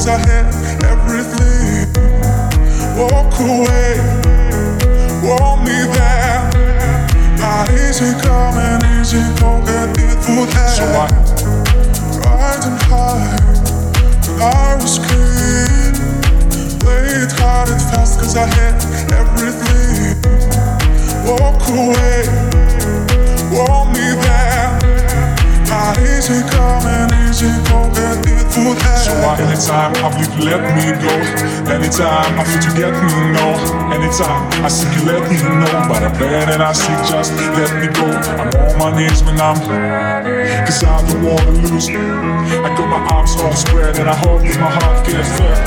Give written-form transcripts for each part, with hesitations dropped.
I had everything. Walk away, want me there. Not easy coming, easy going, it would end. So riding high, when I was king. Played hard and fast cause I had everything. Walk away, want me there. Not easy coming, easy going, it would end. So anytime I feel you let me go. Anytime I feel you get me, no. Anytime I see you let me know. But I beg and I see just let me go. I'm on my knees when I'm cause I don't wanna lose you. I got my arms all spread and I hope that my heart gets fed.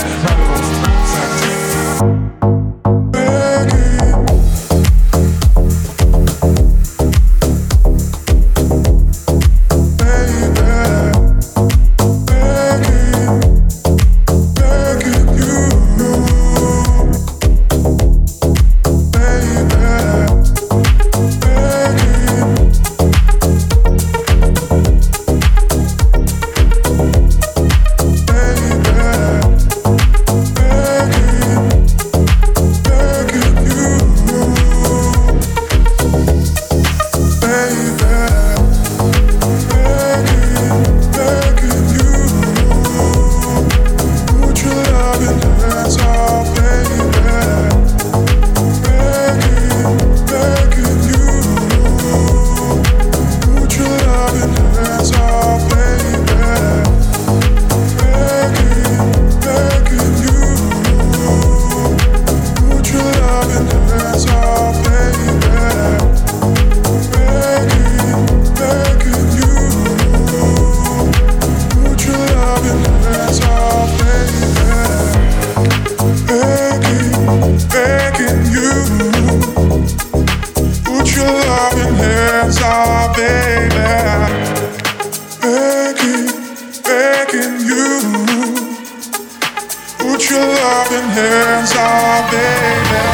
Put your loving hands out, baby.